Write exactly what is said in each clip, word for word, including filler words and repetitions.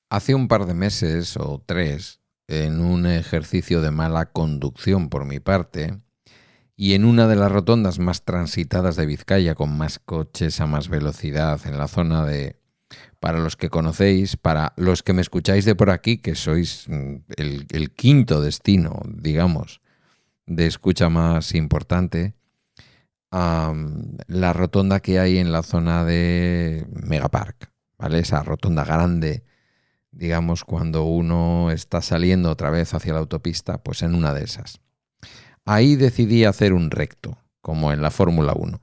Hace un par de meses o tres, en un ejercicio de mala conducción por mi parte, y en una de las rotondas más transitadas de Vizcaya, con más coches a más velocidad en la zona de, para los que conocéis, para los que me escucháis de por aquí, que sois el, el quinto destino, digamos, de escucha más importante, um, la rotonda que hay en la zona de Megapark, ¿vale? Esa rotonda grande, digamos, cuando uno está saliendo otra vez hacia la autopista, pues en una de esas. Ahí decidí hacer un recto, como en la Fórmula uno.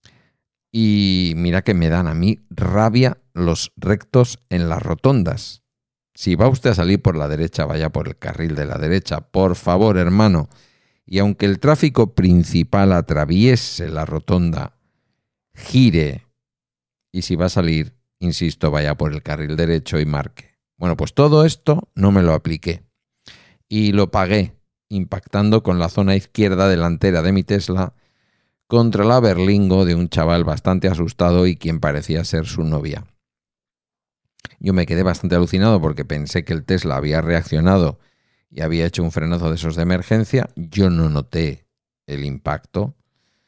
Y mira que me dan a mí rabia los rectos en las rotondas. Si va usted a salir por la derecha, vaya por el carril de la derecha, por favor, hermano. Y aunque el tráfico principal atraviese la rotonda, gire. Y si va a salir, insisto, vaya por el carril derecho y marque. Bueno, pues todo esto no me lo apliqué. Y lo pagué, impactando con la zona izquierda delantera de mi Tesla contra la berlingo de un chaval bastante asustado y quien parecía ser su novia. Yo me quedé bastante alucinado porque pensé que el Tesla había reaccionado y había hecho un frenazo de esos de emergencia. Yo no noté el impacto.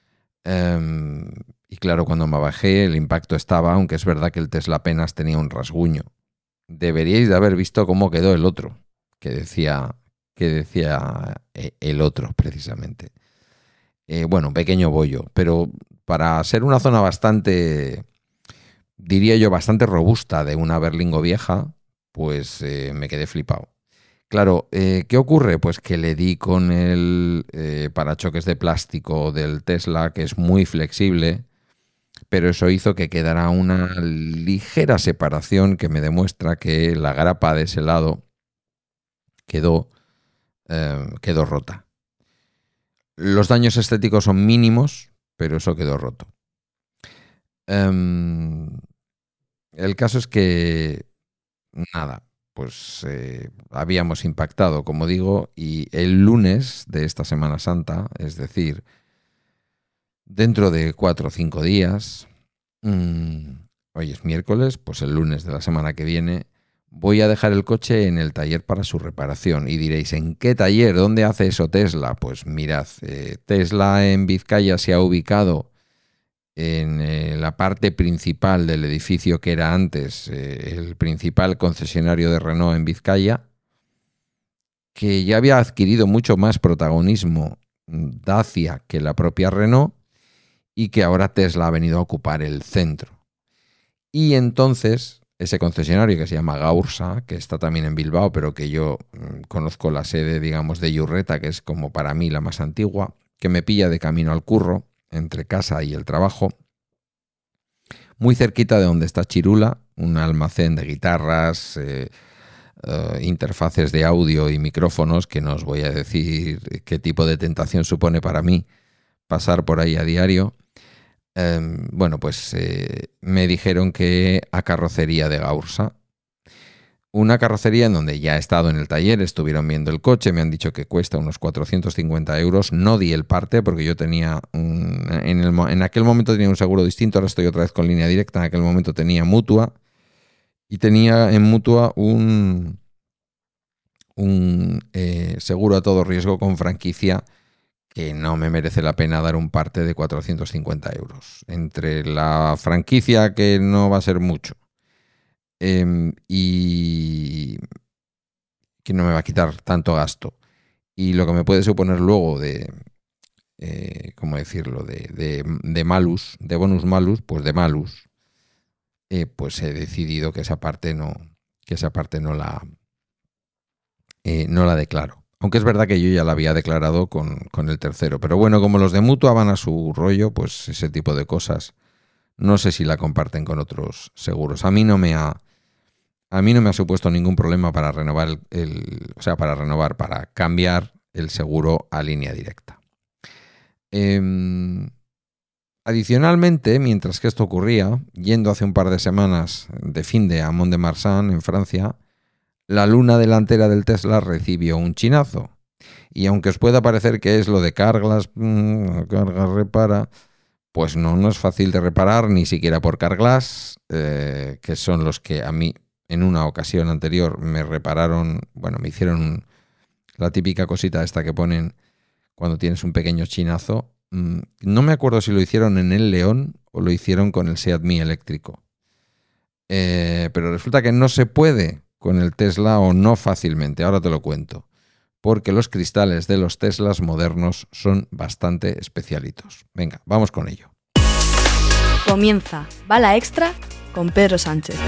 Um, y claro, cuando me bajé, el impacto estaba, aunque es verdad que el Tesla apenas tenía un rasguño. Deberíais de haber visto cómo quedó el otro, que decía, que decía el otro precisamente. Eh, bueno, un pequeño bollo, pero para ser una zona bastante, diría yo, bastante robusta de una berlingo vieja, pues eh, me quedé flipado. Claro, eh, ¿qué ocurre? Pues que le di con el eh, parachoques de plástico del Tesla, que es muy flexible, pero eso hizo que quedara una ligera separación que me demuestra que la grapa de ese lado quedó, eh, quedó rota. Los daños estéticos son mínimos, pero eso quedó roto. Um, el caso es que, nada, pues eh, habíamos impactado, como digo, y el lunes de esta Semana Santa, es decir, dentro de cuatro o cinco días, mmm, hoy es miércoles, pues el lunes de la semana que viene, voy a dejar el coche en el taller para su reparación. Y diréis, ¿en qué taller? ¿Dónde hace eso Tesla? Pues mirad, eh, Tesla en Vizcaya se ha ubicado en eh, la parte principal del edificio que era antes eh, el principal concesionario de Renault en Vizcaya, que ya había adquirido mucho más protagonismo Dacia que la propia Renault y que ahora Tesla ha venido a ocupar el centro. Y entonces ese concesionario que se llama Gaursa, que está también en Bilbao, pero que yo mmm, conozco la sede, digamos, de Yurreta, que es como para mí la más antigua, que me pilla de camino al curro, entre casa y el trabajo, muy cerquita de donde está Chirula, un almacén de guitarras, eh, uh, interfaces de audio y micrófonos, que no os voy a decir qué tipo de tentación supone para mí pasar por ahí a diario. Eh, bueno, pues eh, me dijeron que a carrocería de Gaursa. Una carrocería en donde ya he estado en el taller, estuvieron viendo el coche, me han dicho que cuesta unos cuatrocientos cincuenta euros. No di el parte porque yo tenía, un, en, el, en aquel momento tenía un seguro distinto, ahora estoy otra vez con línea directa, en aquel momento tenía mutua y tenía en mutua un, un eh, seguro a todo riesgo con franquicia que no me merece la pena dar un parte de cuatrocientos cincuenta euros. Entre la franquicia, que no va a ser mucho, eh, y que no me va a quitar tanto gasto, y lo que me puede suponer luego de, eh, ¿cómo decirlo?, de, de, de malus, de bonus malus, pues de malus, eh, pues he decidido que esa parte no, que esa parte no la, eh, no la declaro. Aunque es verdad que yo ya la había declarado con, con el tercero. Pero bueno, como los de Mutua van a su rollo, pues ese tipo de cosas no sé si la comparten con otros seguros. A mí no me ha, a mí no me ha supuesto ningún problema para renovar el, el o sea, para renovar, para cambiar el seguro a línea directa. Eh, adicionalmente, mientras que esto ocurría, yendo hace un par de semanas de fin de a Mont-de-Marsan, en Francia, la luna delantera del Tesla recibió un chinazo. Y aunque os pueda parecer que es lo de Carglass, mmm, Carglass repara, pues no, no es fácil de reparar, ni siquiera por Carglass, eh, que son los que a mí en una ocasión anterior me repararon, bueno, me hicieron la típica cosita esta que ponen cuando tienes un pequeño chinazo. No me acuerdo si lo hicieron en el León o lo hicieron con el Seat Mii eléctrico. Eh, pero resulta que no se puede con el Tesla, o no fácilmente. Ahora te lo cuento. Porque los cristales de los Teslas modernos son bastante especialitos. Venga, vamos con ello. Comienza Bala Extra con Pedro Sánchez.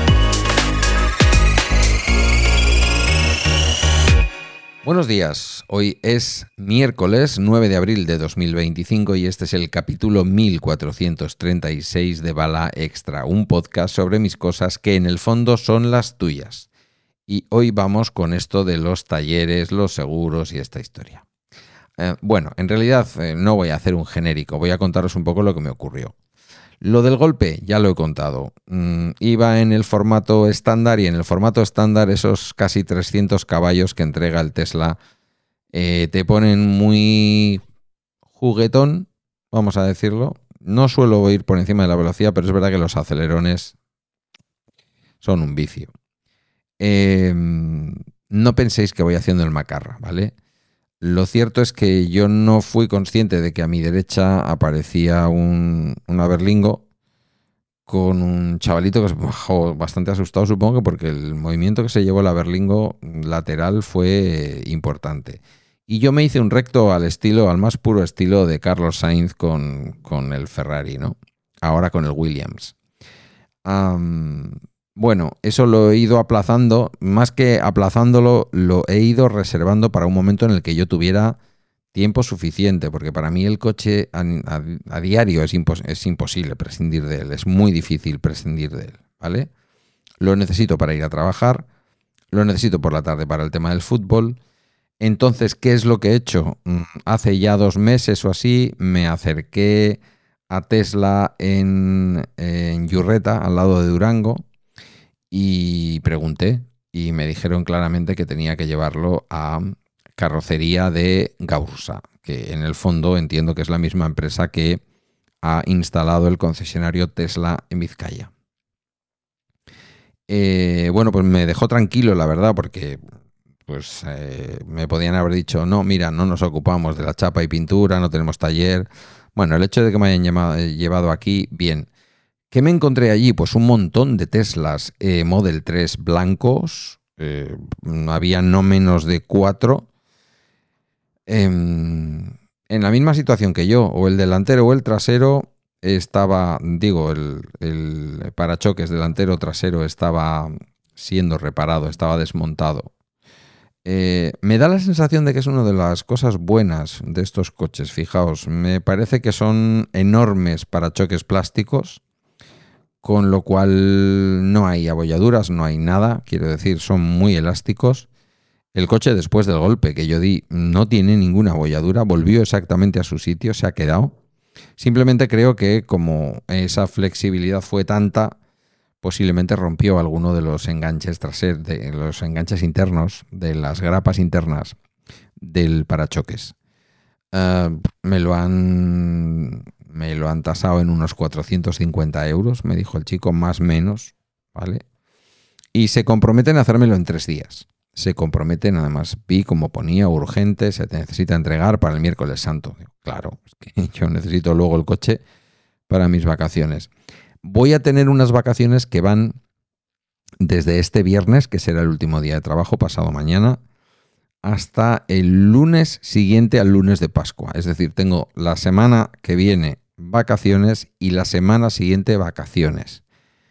Buenos días, hoy es miércoles nueve de abril de dos mil veinticinco y este es el capítulo mil cuatrocientos treinta y seis de Bala Extra, un podcast sobre mis cosas que en el fondo son las tuyas. Y hoy vamos con esto de los talleres, los seguros y esta historia. Eh, bueno, en realidad eh, no voy a hacer un genérico, voy a contaros un poco lo que me ocurrió. Lo del golpe ya lo he contado. Mm, iba en el formato estándar y en el formato estándar esos casi trescientos caballos que entrega el Tesla eh, te ponen muy juguetón, vamos a decirlo. No suelo ir por encima de la velocidad, pero es verdad que los acelerones son un vicio. Eh, no penséis que voy haciendo el macarra, ¿vale? Lo cierto es que yo no fui consciente de que a mi derecha aparecía un, un Aberlingo con un chavalito que se bajó bastante asustado, supongo que porque el movimiento que se llevó el Aberlingo lateral fue importante. Y yo me hice un recto al estilo, al más puro estilo de Carlos Sainz con, con el Ferrari, ¿no? Ahora con el Williams. Um, Bueno, eso lo he ido aplazando, más que aplazándolo, lo he ido reservando para un momento en el que yo tuviera tiempo suficiente, porque para mí el coche a, a, a diario es, impos- es imposible prescindir de él, es muy difícil prescindir de él, ¿vale? Lo necesito para ir a trabajar, lo necesito por la tarde para el tema del fútbol. Entonces, ¿qué es lo que he hecho? Hace ya dos meses o así me acerqué a Tesla en, en Yurreta, al lado de Durango, y pregunté y me dijeron claramente que tenía que llevarlo a carrocería de Gaursa, que en el fondo entiendo que es la misma empresa que ha instalado el concesionario Tesla en Vizcaya. Eh, bueno, pues me dejó tranquilo, la verdad, porque pues eh, me podían haber dicho, no, mira, no nos ocupamos de la chapa y pintura, no tenemos taller. Bueno, el hecho de que me hayan llamado, llevado aquí, bien. ¿Qué me encontré allí? Pues un montón de Teslas eh, Model tres blancos. Eh, había no menos de cuatro. Eh, en la misma situación que yo, o el delantero o el trasero estaba, digo, el, el parachoques delantero o trasero estaba siendo reparado, estaba desmontado. Eh, me da la sensación de que es una de las cosas buenas de estos coches. Fijaos, me parece que son enormes parachoques plásticos, con lo cual no hay abolladuras, no hay nada, quiero decir, son muy elásticos. El coche, después del golpe que yo di, no tiene ninguna abolladura, volvió exactamente a su sitio, se ha quedado. Simplemente creo que como esa flexibilidad fue tanta, posiblemente rompió alguno de los enganches traseros, de los enganches internos, de las grapas internas del parachoques. Uh, me lo han... Me lo han tasado en unos cuatrocientos cincuenta euros, me dijo el chico, más o menos, ¿vale? Y se comprometen a hacérmelo en tres días. Se comprometen, además, vi como ponía urgente, se te necesita entregar para el miércoles santo. Digo, claro, es que yo necesito luego el coche para mis vacaciones. Voy a tener unas vacaciones que van desde este viernes, que será el último día de trabajo, pasado mañana, hasta el lunes siguiente al lunes de Pascua. Es decir, tengo la semana que viene vacaciones y la semana siguiente vacaciones.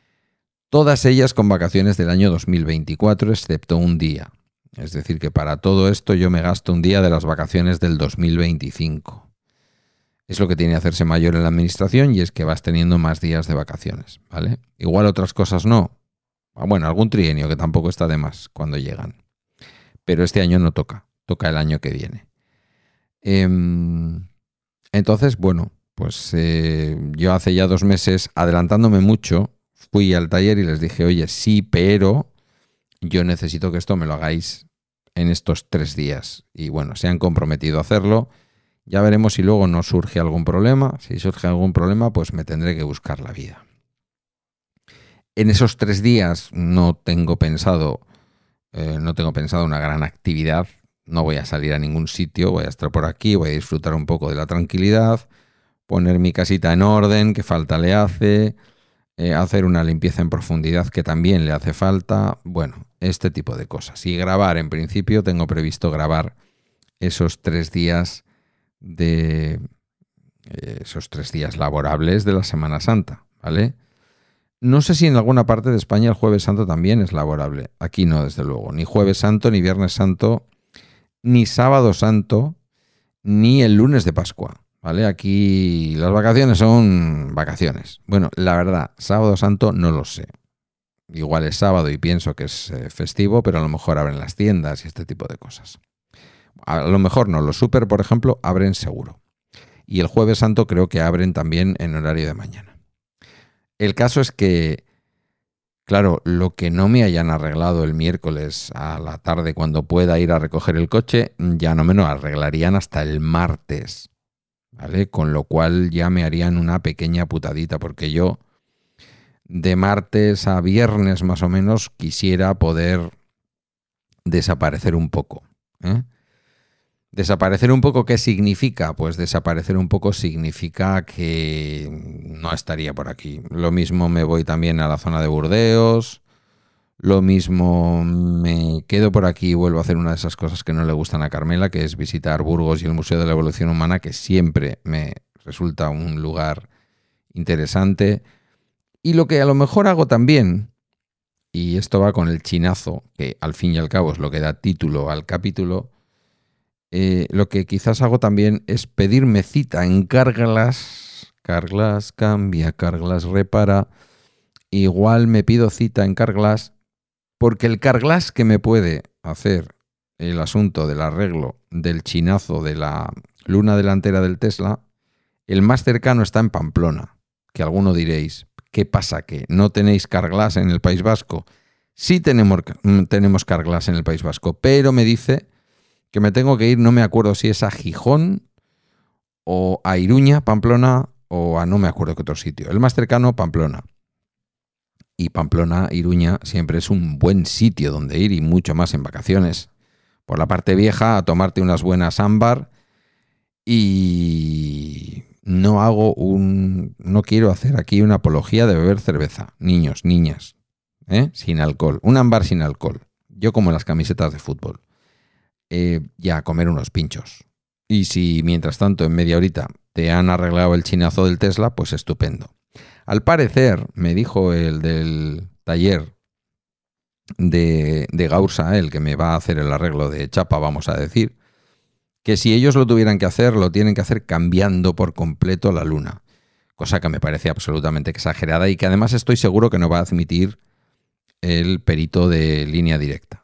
Todas ellas con vacaciones del año dos mil veinticuatro, excepto un día. Es decir, que para todo esto yo me gasto un día de las vacaciones del dos mil veinticinco. Es lo que tiene que hacerse mayor en la administración, y es que vas teniendo más días de vacaciones, ¿vale? Igual otras cosas no. Bueno, algún trienio que tampoco está de más cuando llegan. Pero este año no toca, toca el año que viene. Eh, entonces, bueno, pues eh, yo hace ya dos meses, adelantándome mucho, fui al taller y les dije, oye, sí, pero yo necesito que esto me lo hagáis en estos tres días. Y bueno, se han comprometido a hacerlo. Ya veremos si luego nos surge algún problema. Si surge algún problema, pues me tendré que buscar la vida. En esos tres días no tengo pensado, eh, no tengo pensado una gran actividad. No voy a salir a ningún sitio, voy a estar por aquí, voy a disfrutar un poco de la tranquilidad, poner mi casita en orden, que falta le hace, eh, hacer una limpieza en profundidad que también le hace falta. Bueno, este tipo de cosas. Y grabar, en principio tengo previsto grabar esos tres días de eh, esos tres días laborables de la Semana Santa, ¿vale? No sé si en alguna parte de España el Jueves Santo también es laborable. Aquí no, desde luego. Ni Jueves Santo, ni Viernes Santo, ni Sábado Santo, ni el lunes de Pascua, ¿vale? Aquí las vacaciones son vacaciones. Bueno, la verdad, Sábado Santo no lo sé. Igual es sábado y pienso que es eh, festivo, pero a lo mejor abren las tiendas y este tipo de cosas. A lo mejor no. Los súper, por ejemplo, abren seguro. Y el Jueves Santo creo que abren también en horario de mañana. El caso es que, claro, lo que no me hayan arreglado el miércoles a la tarde cuando pueda ir a recoger el coche, ya no me lo arreglarían hasta el martes, ¿vale? Con lo cual ya me harían una pequeña putadita, porque yo de martes a viernes más o menos quisiera poder desaparecer un poco, ¿eh? Desaparecer un poco, ¿qué significa? Pues desaparecer un poco significa que no estaría por aquí. Lo mismo me voy también a la zona de Burdeos, lo mismo me quedo por aquí y vuelvo a hacer una de esas cosas que no le gustan a Carmela, que es visitar Burgos y el Museo de la Evolución Humana, que siempre me resulta un lugar interesante. Y lo que a lo mejor hago también, y esto va con el chinazo, que al fin y al cabo es lo que da título al capítulo, Eh, lo que quizás hago también es pedirme cita en Carglass. Carglass cambia, Carglass repara. Igual me pido cita en Carglass porque el Carglass que me puede hacer el asunto del arreglo del chinazo de la luna delantera del Tesla, el más cercano está en Pamplona. Que alguno diréis, ¿qué pasa? ¿Que no tenéis Carglass en el País Vasco? Sí tenemos, tenemos Carglass en el País Vasco, pero me dice que me tengo que ir, no me acuerdo si es a Gijón o a Iruña, Pamplona, o a no me acuerdo qué otro sitio. El más cercano, Pamplona. Y Pamplona, Iruña, siempre es un buen sitio donde ir y mucho más en vacaciones. Por la parte vieja, a tomarte unas buenas ámbar y no hago un... no quiero hacer aquí una apología de beber cerveza. Niños, niñas, ¿eh? Sin alcohol. Un ámbar sin alcohol. Yo como las camisetas de fútbol. Eh, ya, comer unos pinchos. Y si mientras tanto en media horita te han arreglado el chinazo del Tesla, pues estupendo. Al parecer, me dijo el del taller de, de Gaursa, el que me va a hacer el arreglo de chapa, vamos a decir, que si ellos lo tuvieran que hacer, lo tienen que hacer cambiando por completo la luna. Cosa que me parece absolutamente exagerada y que además estoy seguro que no va a admitir el perito de línea directa.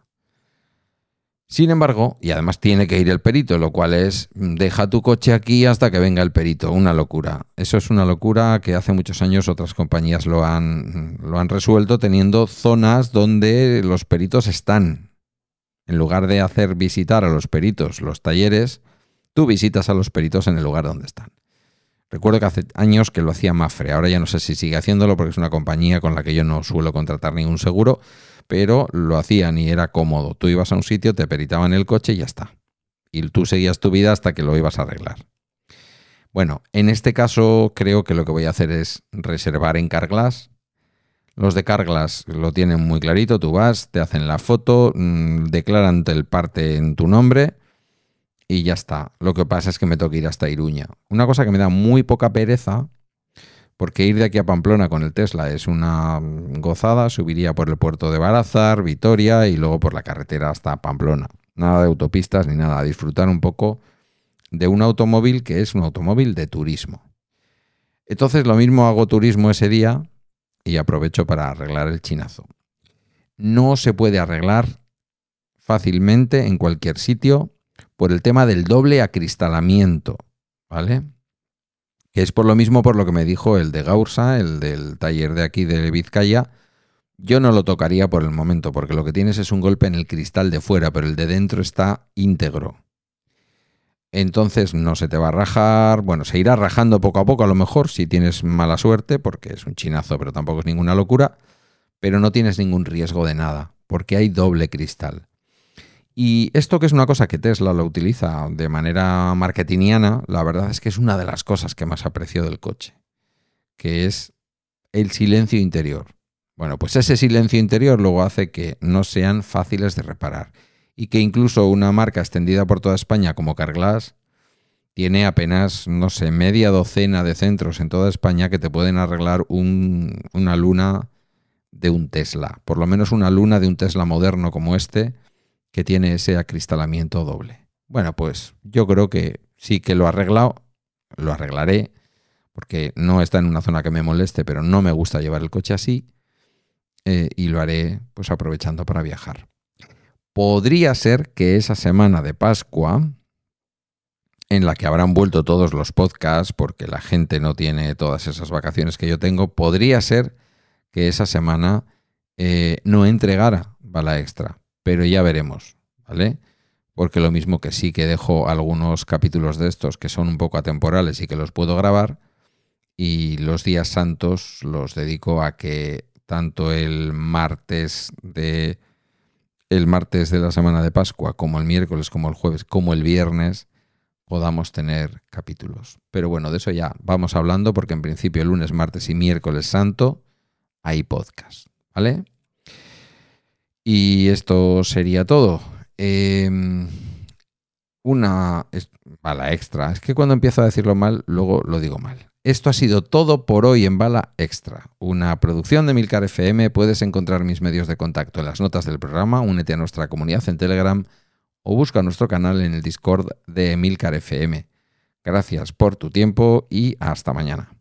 Sin embargo, y además tiene que ir el perito, lo cual es, deja tu coche aquí hasta que venga el perito. Una locura. Eso es una locura que hace muchos años otras compañías lo han, lo han resuelto teniendo zonas donde los peritos están. En lugar de hacer visitar a los peritos los talleres, tú visitas a los peritos en el lugar donde están. Recuerdo que hace años que lo hacía Mafre. Ahora ya no sé si sigue haciéndolo porque es una compañía con la que yo no suelo contratar ningún seguro, pero lo hacían y era cómodo. Tú ibas a un sitio, te peritaban el coche y ya está. Y tú seguías tu vida hasta que lo ibas a arreglar. Bueno, en este caso creo que lo que voy a hacer es reservar en Carglass. Los de Carglass lo tienen muy clarito. Tú vas, te hacen la foto, mmm, declaran el parte en tu nombre y ya está. Lo que pasa es que me toca ir hasta Iruña. Una cosa que me da muy poca pereza, porque ir de aquí a Pamplona con el Tesla es una gozada. Subiría por el puerto de Barazar, Vitoria y luego por la carretera hasta Pamplona. Nada de autopistas ni nada. A disfrutar un poco de un automóvil que es un automóvil de turismo. Entonces lo mismo hago turismo ese día y aprovecho para arreglar el chinazo. No se puede arreglar fácilmente en cualquier sitio por el tema del doble acristalamiento, ¿vale? Que es por lo mismo por lo que me dijo el de Gaursa, el del taller de aquí de Vizcaya. Yo no lo tocaría por el momento, porque lo que tienes es un golpe en el cristal de fuera, pero el de dentro está íntegro. Entonces no se te va a rajar, bueno, se irá rajando poco a poco a lo mejor si tienes mala suerte, porque es un chinazo, pero tampoco es ninguna locura. pero no tienes ningún riesgo de nada, porque hay doble cristal. Y esto, que es una cosa que Tesla lo utiliza de manera marketingiana, la verdad es que es una de las cosas que más aprecio del coche, que es el silencio interior. Bueno, pues ese silencio interior luego hace que no sean fáciles de reparar y que incluso una marca extendida por toda España como Carglass tiene apenas, no sé, media docena de centros en toda España que te pueden arreglar un, una luna de un Tesla, por lo menos una luna de un Tesla moderno como este, que tiene ese acristalamiento doble. Bueno, pues yo creo que sí que lo he arreglado, lo arreglaré, porque no está en una zona que me moleste, pero no me gusta llevar el coche así, eh, y lo haré pues aprovechando para viajar. Podría ser que esa semana de Pascua, en la que habrán vuelto todos los podcasts, porque la gente no tiene todas esas vacaciones que yo tengo, podría ser que esa semana eh, no entregara Bala Extra, pero ya veremos, ¿vale? Porque lo mismo que sí que dejo algunos capítulos de estos que son un poco atemporales y que los puedo grabar, y los días santos los dedico a que tanto el martes de el martes de la semana de Pascua, como el miércoles, como el jueves, como el viernes, podamos tener capítulos. Pero bueno, de eso ya vamos hablando, porque en principio el lunes, martes y miércoles santo hay podcast, ¿vale? Y esto sería todo. Eh, una Bala Extra. Es que cuando empiezo a decirlo mal, luego lo digo mal. Esto ha sido todo por hoy en Bala Extra, una producción de Emilcar F M. Puedes encontrar mis medios de contacto en las notas del programa, únete a nuestra comunidad en Telegram o busca nuestro canal en el Discord de Emilcar F M. Gracias por tu tiempo y hasta mañana.